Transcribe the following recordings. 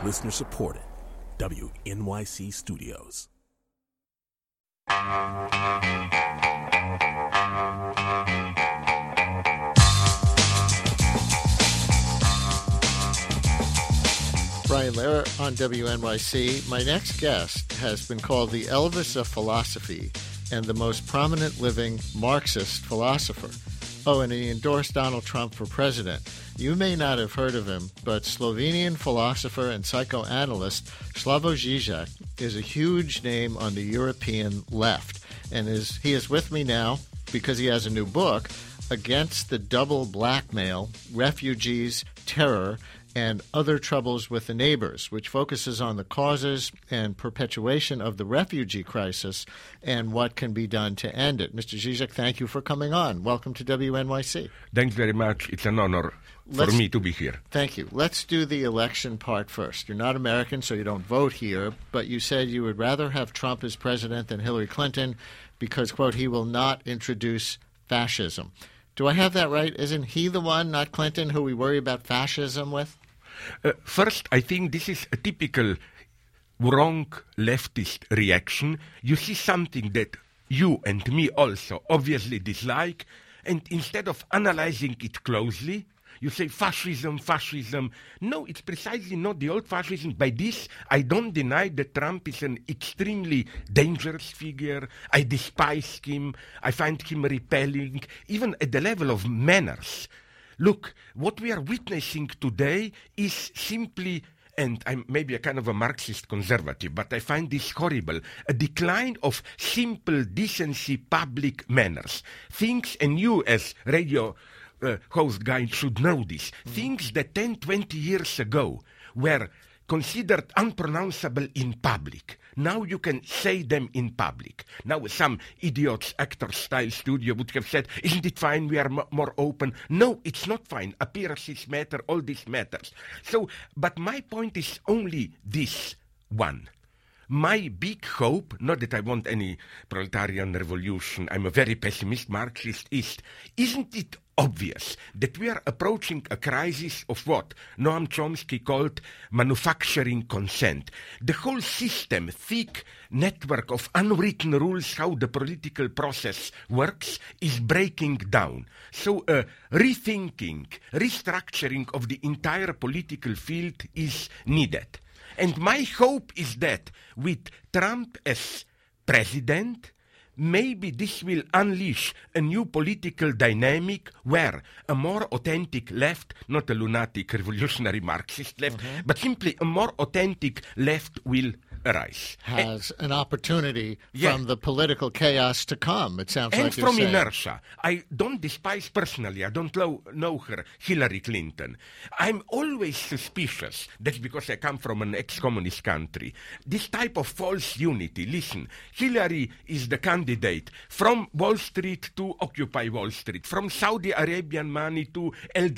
Listener supported. WNYC Studios. Brian Lehrer on WNYC. My next guest has been called the Elvis of philosophy and the most prominent living Marxist philosopher. Oh, and he endorsed Donald Trump for president. You may not have heard of him, but Slovenian philosopher and psychoanalyst Slavoj Žižek is a huge name on the European left. And he is with me now because he has a new book, Against the Double Blackmail, Refugees, Terror, and Other Troubles with the Neighbors, which focuses on the causes and perpetuation of the refugee crisis and what can be done to end it. Mr. Žižek, thank you for coming on. Welcome to WNYC. Thanks very much. It's an honor for me to be here. Thank you. Let's do the election part first. You're not American, so you don't vote here, but you said you would rather have Trump as president than Hillary Clinton because, quote, he will not introduce fascism. Do I have that right? Isn't he the one, not Clinton, who we worry about fascism with? First, I think this is a typical wrong leftist reaction. You see something that you and me also obviously dislike, and instead of analyzing it closely, you say fascism, fascism. No, it's precisely not the old fascism. By this, I don't deny that Trump is an extremely dangerous figure. I despise him. I find him repelling, even at the level of manners. Look, what we are witnessing today is simply, and I'm maybe a kind of a Marxist conservative, but I find this horrible, a decline of simple decency, public manners. Things, and you as radio host guy should know this, things that 10, 20 years ago were considered unpronounceable in public. Now you can say them in public. Now some idiots, actor-style studio would have said, isn't it fine, we are more open? No, it's not fine. Appearances matter, all this matters. So, but my point is only this one. My big hope, not that I want any proletarian revolution, I'm a very pessimist Marxist, isn't it obvious that we are approaching a crisis of what Noam Chomsky called manufacturing consent? The whole system, thick network of unwritten rules how the political process works is breaking down. So rethinking, restructuring of the entire political field is needed. And my hope is that with Trump as president, maybe this will unleash a new political dynamic where a more authentic left, not a lunatic revolutionary Marxist left, but simply a more authentic left will arise. Has an opportunity from the political chaos to come, it sounds like you're saying. And from inertia. I don't despise personally, I don't know her, Hillary Clinton. I'm always suspicious, that's because I come from an ex-communist country, this type of false unity. Listen, Hillary is the candidate from Wall Street to Occupy Wall Street, from Saudi Arabian money to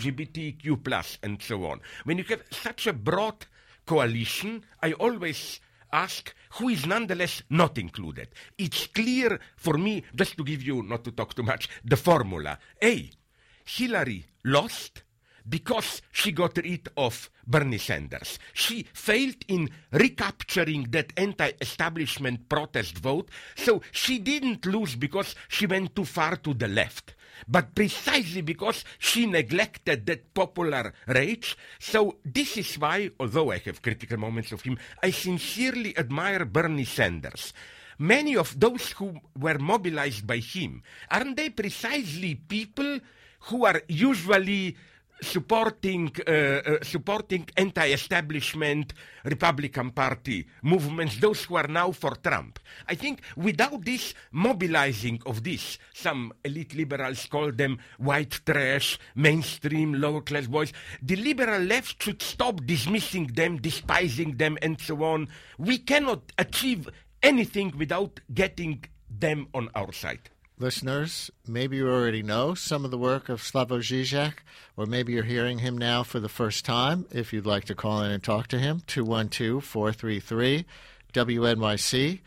LGBTQ+, and so on. When you have such a broad coalition, I always ask who is nonetheless not included. It's clear for me, just to give you, not to talk too much, the formula. A, Hillary lost because she got rid of Bernie Sanders. She failed in recapturing that anti-establishment protest vote, so she didn't lose because she went too far to the left, but precisely because she neglected that popular rage. So this is why, although I have critical moments of him, I sincerely admire Bernie Sanders. Many of those who were mobilized by him, aren't they precisely people who are usually supporting anti-establishment Republican Party movements, those who are now for Trump? I think without this mobilizing of this, some elite liberals call them white trash, mainstream, lower-class boys, the liberal left should stop dismissing them, despising them, and so on. We cannot achieve anything without getting them on our side. Listeners, maybe you already know some of the work of Slavoj Žižek, or maybe you're hearing him now for the first time. If you'd like to call in and talk to him, 212-433-WNYC,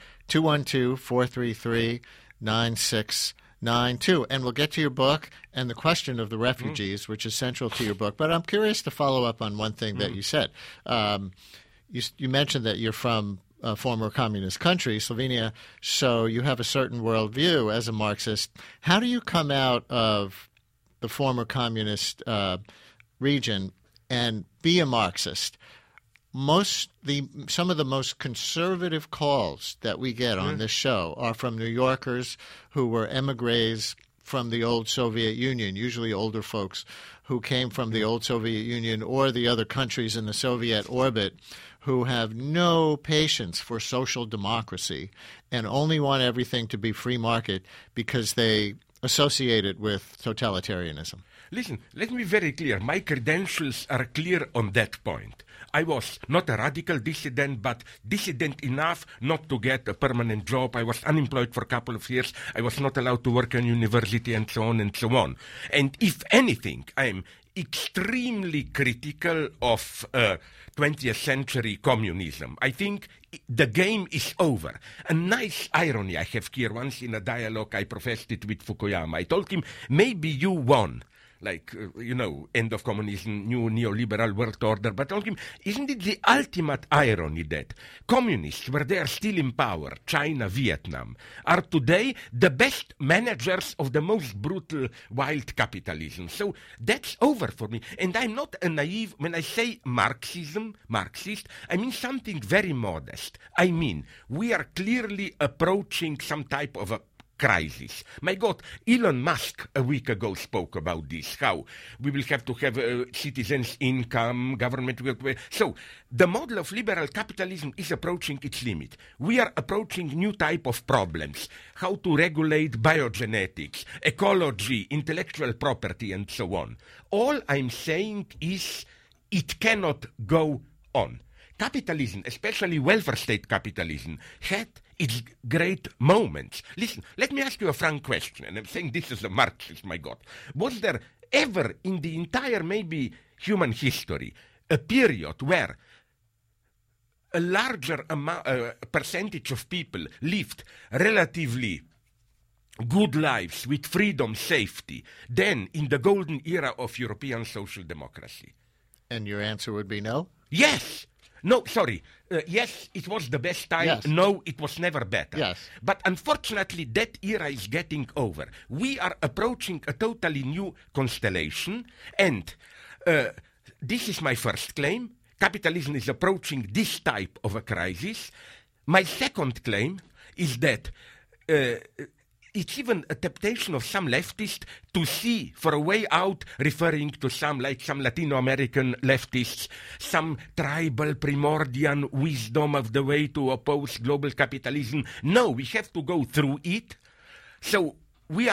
212-433-9692. And we'll get to your book and the question of the refugees, which is central to your book. But I'm curious to follow up on one thing that you said. you mentioned that you're from a former communist country, Slovenia, so you have a certain worldview as a Marxist. How do you come out of the former communist region and be a Marxist? Some of the most conservative calls that we get on this show are from New Yorkers who were emigres from the old Soviet Union, usually older folks who came from the old Soviet Union or the other countries in the Soviet orbit, who have no patience for social democracy and only want everything to be free market because they associate it with totalitarianism. Listen, let me be very clear. My credentials are clear on that point. I was not a radical dissident, but dissident enough not to get a permanent job. I was unemployed for a couple of years. I was not allowed to work in university and so on and so on. And if anything, I'm extremely critical of 20th century communism. I think the game is over. A nice irony I have here. Once in a dialogue I professed it with Fukuyama. I told him, maybe you won. Like, end of communism, new neoliberal world order. But I told him, isn't it the ultimate irony that communists, where they are still in power, China, Vietnam, are today the best managers of the most brutal, wild capitalism? So that's over for me. And I'm not a naive. When I say Marxist, I mean something very modest. I mean, we are clearly approaching some type of a crisis. My God, Elon Musk a week ago spoke about this, how we will have to have citizens' income, government will... So, the model of liberal capitalism is approaching its limit. We are approaching new type of problems, how to regulate biogenetics, ecology, intellectual property, and so on. All I'm saying is it cannot go on. Capitalism, especially welfare state capitalism, had its great moments. Listen, let me ask you a frank question, and I'm saying this as a Marxist, my God. Was there ever in the entire, maybe, human history, a period where a larger percentage of people lived relatively good lives with freedom, safety, than in the golden era of European social democracy? And your answer would be no? Yes. No, sorry. Yes, it was the best time. Yes. No, it was never better. Yes. But unfortunately, that era is getting over. We are approaching a totally new constellation. And this is my first claim. Capitalism is approaching this type of a crisis. My second claim is that it's even a temptation of some leftists to see for a way out, referring to some Latino American leftists, some tribal primordial wisdom of the way to oppose global capitalism. No, we have to go through it. So we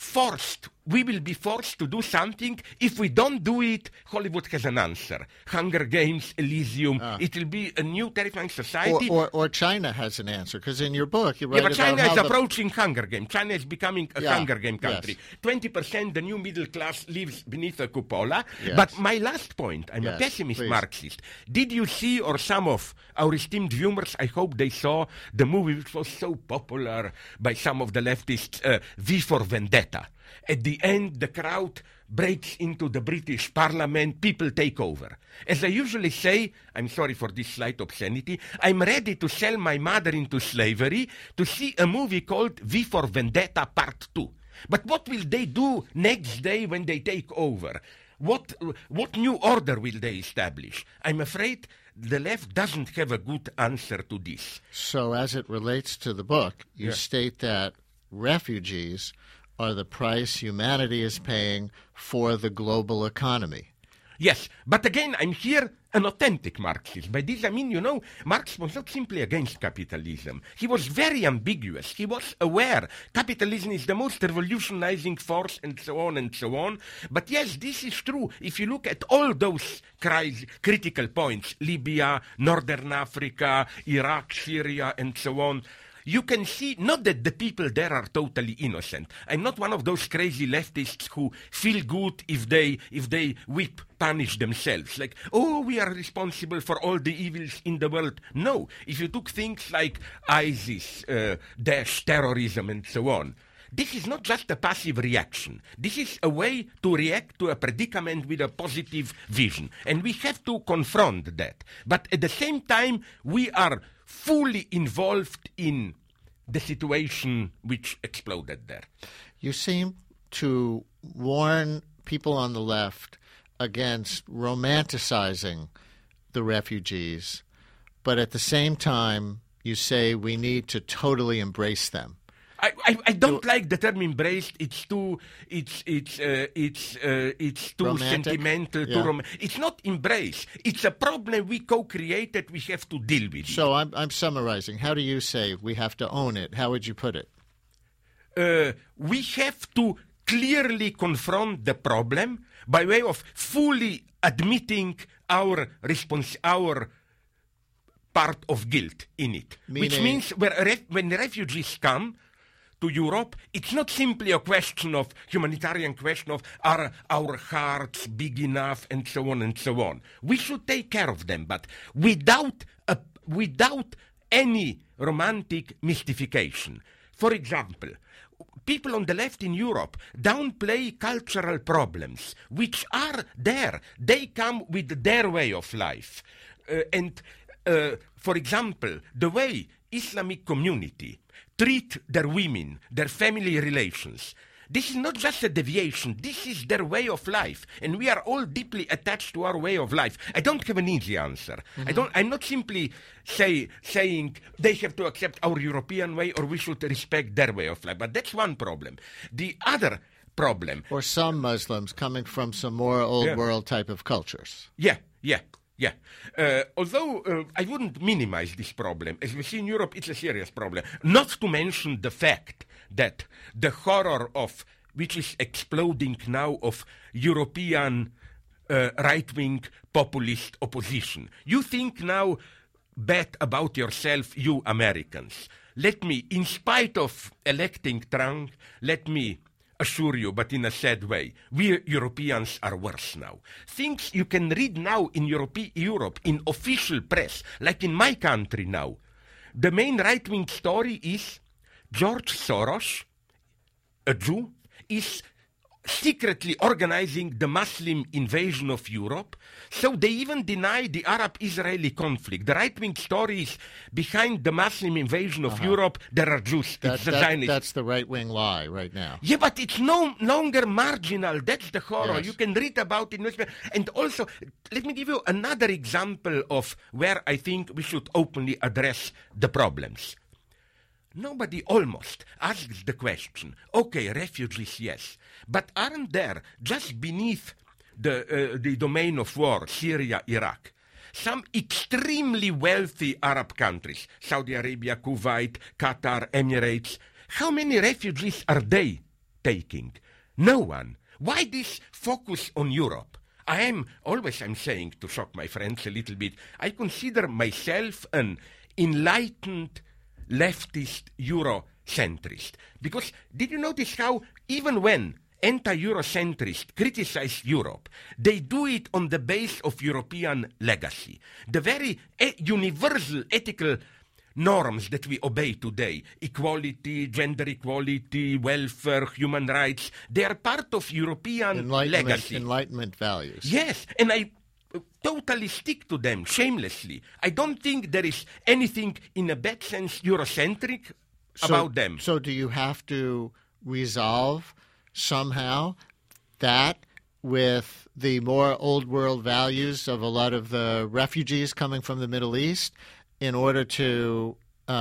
will be forced to do something. If we don't do it, Hollywood has an answer. Hunger Games, Elysium. It will be a new terrifying society. Or China has an answer, because in your book you write about but China how is approaching Hunger Game. China is becoming a Hunger Game country. Yes. 20% the new middle class lives beneath a cupola. Yes. But my last point, I'm a pessimist please. Marxist. Did you see, or some of our esteemed viewers, I hope they saw the movie which was so popular by some of the leftists, V for Vendetta? At the end, the crowd breaks into the British Parliament, people take over. As I usually say, I'm sorry for this slight obscenity, I'm ready to sell my mother into slavery to see a movie called V for Vendetta Part 2. But what will they do next day when they take over? What new order will they establish? I'm afraid the left doesn't have a good answer to this. So as it relates to the book, you state that refugees are the price humanity is paying for the global economy. Yes, but again, I'm here an authentic Marxist. By this I mean, Marx was not simply against capitalism. He was very ambiguous. He was aware capitalism is the most revolutionizing force and so on and so on. But yes, this is true. If you look at all those critical points, Libya, Northern Africa, Iraq, Syria, and so on, you can see not that the people there are totally innocent. I'm not one of those crazy leftists who feel good if they punish themselves. Like, oh, we are responsible for all the evils in the world. No. If you took things like ISIS, Daesh, terrorism, and so on, this is not just a passive reaction. This is a way to react to a predicament with a positive vision. And we have to confront that. But at the same time, we are fully involved in the situation which exploded there. You seem to warn people on the left against romanticizing the refugees, but at the same time, you say we need to totally embrace them. I don't like the term embraced. It's too Romantic? sentimental. Yeah. It's not embrace. It's a problem we co-created. We have to deal with it. So I'm summarizing. How do you say we have to own it? How would you put it? We have to clearly confront the problem by way of fully admitting our part of guilt in it. Which means when refugees come to Europe, it's not simply a question of humanitarian question of are our hearts big enough and so on and so on. We should take care of them, but without any romantic mystification. For example, people on the left in Europe downplay cultural problems, which are there. They come with their way of life. For example, the way Islamic community treat their women, their family relations, this is not just a deviation, this is their way of life, and we are all deeply attached to our way of life. I don't have an easy answer. I'm not simply saying they have to accept our European way or we should respect their way of life, but that's one problem. The other problem... Or some Muslims coming from some more old world type of cultures. Yeah. Although I wouldn't minimize this problem. As we see in Europe, it's a serious problem. Not to mention the fact that the horror of, which is exploding now, of European right-wing populist opposition. You think now bad about yourself, you Americans. Let me, in spite of electing Trump, let me assure you, but in a sad way, we Europeans are worse now. Things you can read now in Europe in official press, like in my country now. The main right-wing story is George Soros, a Jew, is secretly organizing the Muslim invasion of Europe, so they even deny the Arab-Israeli conflict. The right-wing stories behind the Muslim invasion of Europe, there are Jews. That's the right-wing lie right now. Yeah, but it's no longer marginal. That's the horror. Yes. You can read about it. And also, let me give you another example of where I think we should openly address the problems. Nobody almost asks the question, okay, refugees, yes, but aren't there, just beneath the domain of war, Syria, Iraq, some extremely wealthy Arab countries, Saudi Arabia, Kuwait, Qatar, Emirates? How many refugees are they taking? No one. Why this focus on Europe? I'm saying, to shock my friends a little bit, I consider myself an enlightened leftist Eurocentrist. Because did you notice how even when anti-Eurocentrists criticize Europe, they do it on the base of European legacy. The very universal ethical norms that we obey today, equality, gender equality, welfare, human rights, they are part of European legacy. Enlightenment values. Yes, and I totally stick to them shamelessly. I don't think there is anything in a bad sense Eurocentric about them. So do you have to resolve somehow that with the more old world values of a lot of the refugees coming from the Middle East in order to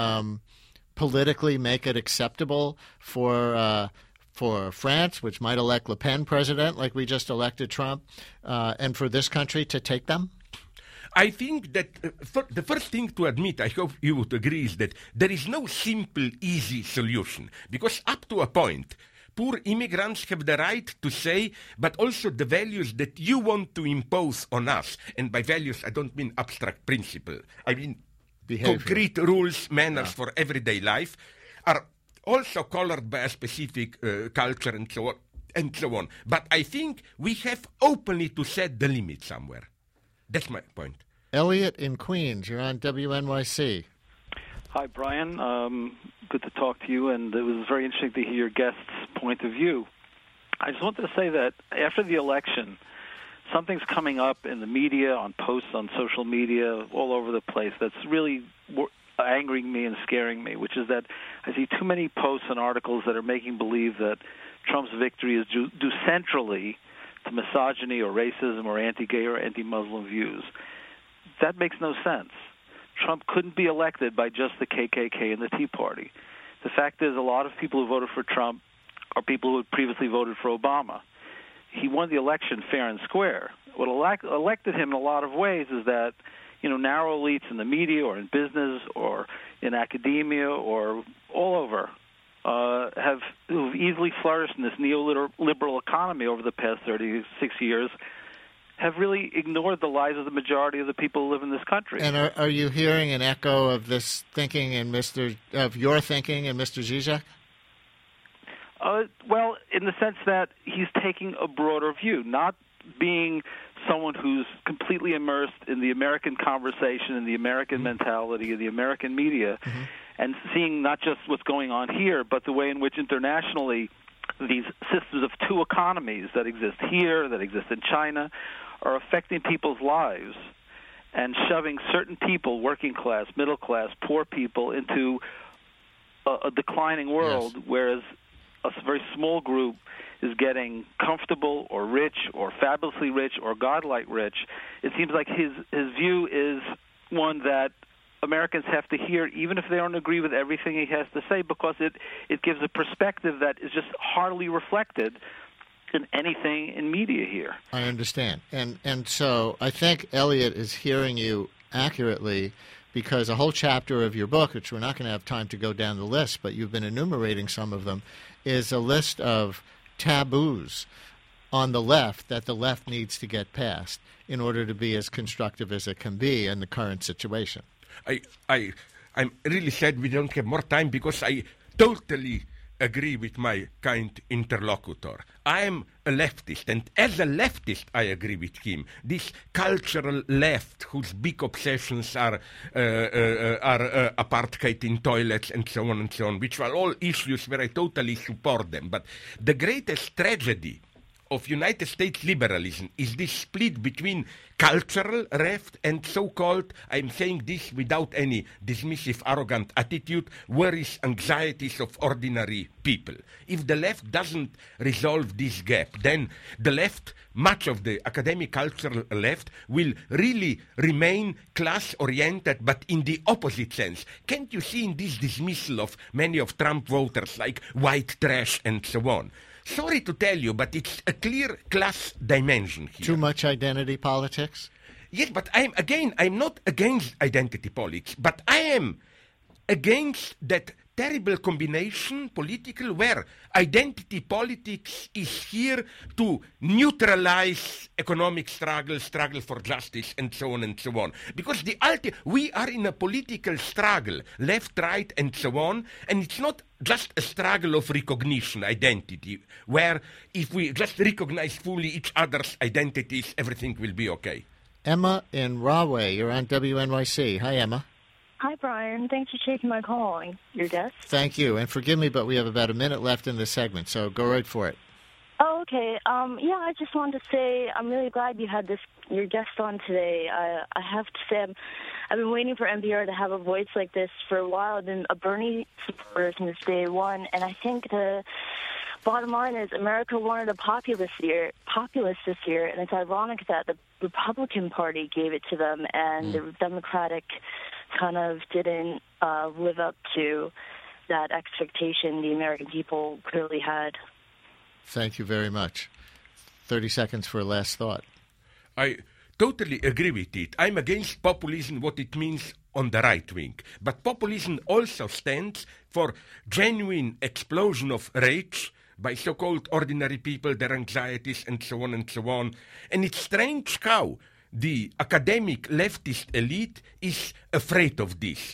politically make it acceptable for France, which might elect Le Pen president like we just elected Trump, and for this country to take them? I think that the first thing to admit, I hope you would agree, is that there is no simple, easy solution. Because up to a point, poor immigrants have the right to say, but also the values that you want to impose on us. And by values, I don't mean abstract principle. I mean behavior. Concrete rules, manners for everyday life are also colored by a specific culture and so on. But I think we have openly to set the limit somewhere. That's my point. Elliot in Queens, you're on WNYC. Hi, Brian. Good to talk to you, and it was very interesting to hear your guest's point of view. I just wanted to say that after the election, something's coming up in the media, on posts on social media, all over the place, that's really angering me and scaring me, which is that I see too many posts and articles that are making believe that Trump's victory is due centrally to misogyny or racism or anti-gay or anti-Muslim views. That makes no sense. Trump couldn't be elected by just the KKK and the Tea Party. The fact is, a lot of people who voted for Trump are people who had previously voted for Obama. He won the election fair and square. What elected him in a lot of ways is that, narrow elites in the media or in business or in academia or all over who've easily flourished in this neoliberal economy over the past 36 years have really ignored the lives of the majority of the people who live in this country. And are you hearing an echo of this thinking in your thinking in Mr. Zizek? Well, in the sense that he's taking a broader view, not being someone who's completely immersed in the American conversation and the American mentality of the American media, and seeing not just what's going on here, but the way in which internationally these systems of two economies that exist here, that exist in China, are affecting people's lives and shoving certain people, working class, middle class, poor people, into a declining world, whereas a very small group is getting comfortable or rich or fabulously rich or godlike rich. It seems like his view is one that Americans have to hear, even if they don't agree with everything he has to say, because it gives a perspective that is just hardly reflected in anything in media here. I understand. And so I think Elliot is hearing you accurately, because a whole chapter of your book, which we're not going to have time to go down the list, but you've been enumerating some of them, is a list of taboos on the left that the left needs to get past in order to be as constructive as it can be in the current situation. I'm really sad we don't have more time, because I totally agree with my kind interlocutor. I am a leftist, and as a leftist, I agree with him. This cultural left, whose big obsessions are apartheid in toilets and so on, which are all issues where I totally support them. But the greatest tragedy of United States liberalism is this split between cultural left and so-called, I'm saying this without any dismissive, arrogant attitude, worries, anxieties of ordinary people. If the left doesn't resolve this gap, then the left, much of the academic cultural left, will really remain class-oriented, but in the opposite sense. Can't you see in this dismissal of many of Trump voters like white trash and so on? Sorry to tell you, but it's a clear class dimension here. Too much identity politics? Yes, but I'm not against identity politics, but I am against that terrible combination, political, where identity politics is here to neutralize economic struggle for justice, and so on and so on. Because we are in a political struggle, left, right, and so on, and it's not just a struggle of recognition, identity, where if we just recognize fully each other's identities, everything will be okay. Emma in Rahway, you're on WNYC. Hi, Emma. Hi, Brian. Thanks for taking my call. Your guest? Thank you. And forgive me, but we have about a minute left in this segment, so go right for it. Oh, okay. I just wanted to say I'm really glad you had your guest on today. I have to say I've been waiting for NPR to have a voice like this for a while. I've been a Bernie supporter since day one, and I think the bottom line is America wanted a populist this year, and it's ironic that the Republican Party gave it to them, and the Democratic kind of didn't live up to that expectation the American people clearly had. Thank you very much. 30 seconds for a last thought. I totally agree with it. I'm against populism, what it means on the right wing. But populism also stands for genuine explosion of rage by so-called ordinary people, their anxieties, and so on and so on. And it's strange how the academic leftist elite is afraid of this,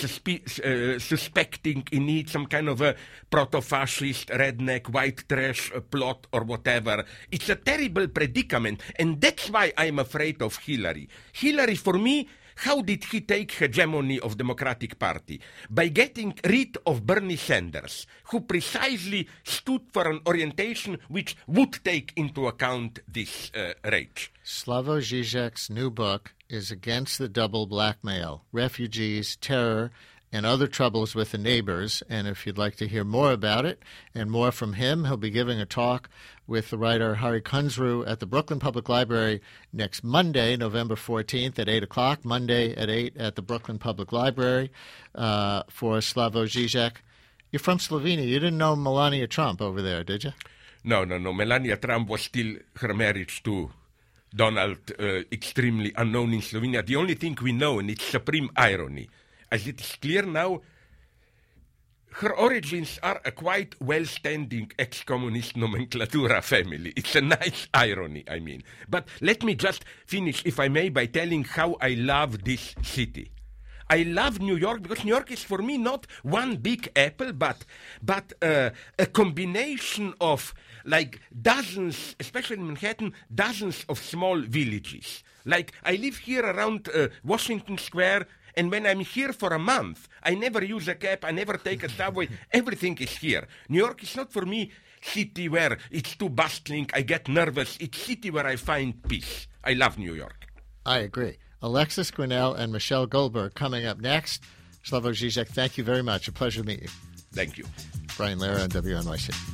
suspecting in it some kind of a proto-fascist, redneck, white trash plot or whatever. It's a terrible predicament, and that's why I'm afraid of Hillary. Hillary, for me, How did he take hegemony of Democratic Party? By getting rid of Bernie Sanders, who precisely stood for an orientation which would take into account this rage. Slavoj Žižek's new book is Against the Double Blackmail, Refugees, Terror, and Other Troubles with the Neighbors. And if you'd like to hear more about it and more from him, he'll be giving a talk with the writer Hari Kunzru at the Brooklyn Public Library next Monday, November 14th at 8 o'clock, Monday at 8 at the Brooklyn Public Library for Slavoj Žižek. You're from Slovenia. You didn't know Melania Trump over there, did you? No. Melania Trump was still her marriage to Donald, extremely unknown in Slovenia. The only thing we know, and it's supreme irony, as it is clear now, her origins are a quite well-standing ex-communist nomenclatura family. It's a nice irony, I mean. But let me just finish, if I may, by telling how I love this city. I love New York because New York is for me not one big apple, but a combination of like dozens, especially in Manhattan, dozens of small villages. Like I live here around Washington Square, and when I'm here for a month, I never use a cab, I never take a subway, everything is here. New York is not for me city where it's too bustling, I get nervous. It's city where I find peace. I love New York. I agree. Alexis Grinnell and Michelle Goldberg coming up next. Slavoj Žižek, thank you very much. A pleasure to meet you. Thank you. Brian Lehrer on WNYC.